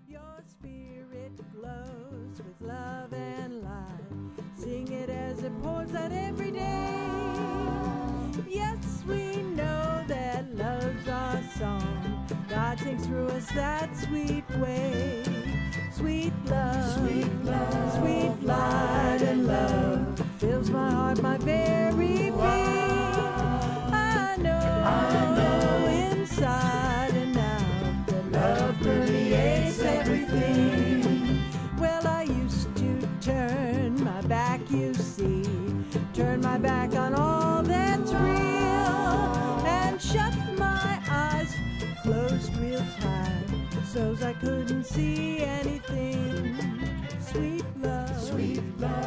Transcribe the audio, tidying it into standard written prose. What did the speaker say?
Your spirit glows with love and light. Sing it as it pours out every day. Yes, we know that love's our song. God sings through us that sweet way. Sweet love, sweet light and love fills my heart, my very being. I know inside and out that love permeates everything. Well, I used to turn my back, you see, turn my back on all that's real, and shut my eyes closed real tight, so's I couldn't see anything. Sweet love,